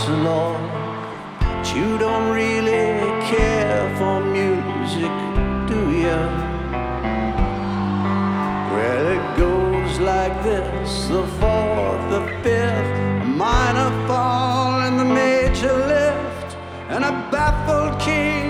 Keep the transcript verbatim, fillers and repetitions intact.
Lord. But you don't really care for music, do you? Well, it goes like this: the fourth, the fifth, a minor fall and the major lift, and a baffled king